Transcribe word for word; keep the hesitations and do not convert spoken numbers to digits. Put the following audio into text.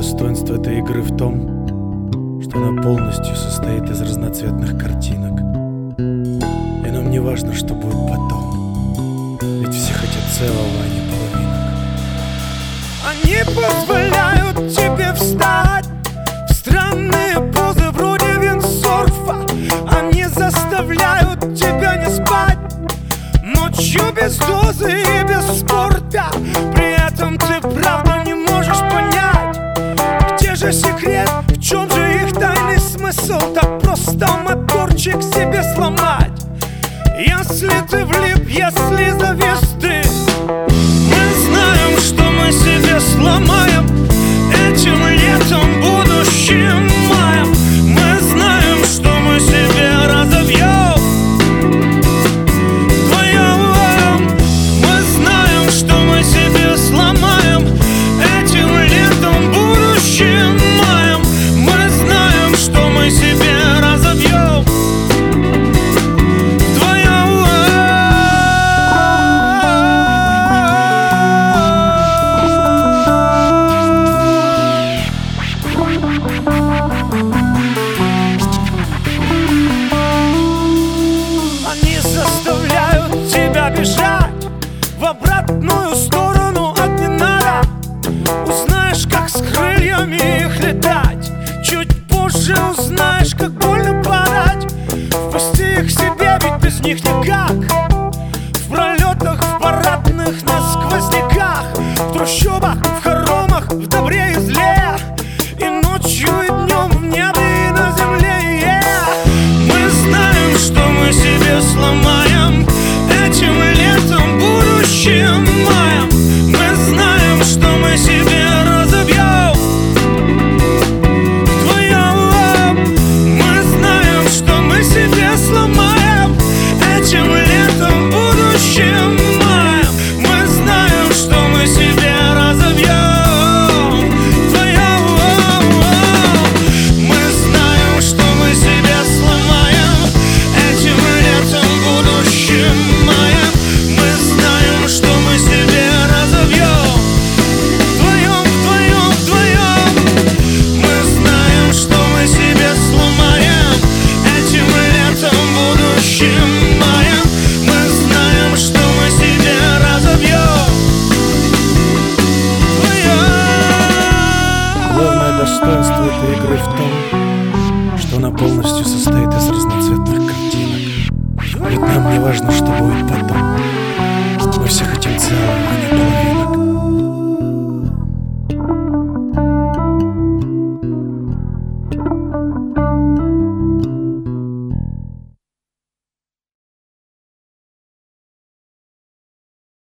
достоинство этой игры в том, что она полностью состоит из разноцветных картинок. И нам не важно, что будет потом, ведь все хотят целого, а не половинок. Они позволяют тебе встать в странные позы вроде виндсерфа. Они заставляют тебя не спать ночью без дозы и без спорта. При этом ты правда не можешь понять, где же секрет, в чем же их тайный смысл. Так просто моторчик себе сломать. Если ты влип, если завис ты, мы знаем, что мы себе сломаем этим летом, будущим маем. Мы знаем, что мы себе разобьем вдвоем. Мы знаем, что мы себе сломаем этим летом, будущим маем. Мы знаем, что мы себе разобьем вдвоем. Они заставляют тебя бежать в обратную сторону от не надо. Узнаешь, как с крыльями их летать. Чуть позже узнаешь, как больно падать. Впусти их себе, ведь без них никак. В пролетах, в парадных, на сквозняках, в трущобах, в хоромах, в добре и зле, и ночью, и днем, в небе и на земле. Yeah. Мы знаем, что мы себе сломаем этим летом, будущим маем. Мы знаем, что мы себе разобьем вдвоем. Мы знаем, что мы себе сломаем этим летом, будущим маем. Мы знаем, что мы себе разобьем вдвоем. Мы знаем, что мы себе сломаем этим летом, будущим маем. Мы знаем, что мы себе разобьем вдвоем, вдвоем, вдвоем. Мы знаем, что мы себе сломаем этим летом, будущим маем. Мы знаем, что мы себе разобьем вдвоем. Главное достоинство этой игры в том, что она полностью состоит из разноцветных картинок. Ведь нам не важно, что будет потом.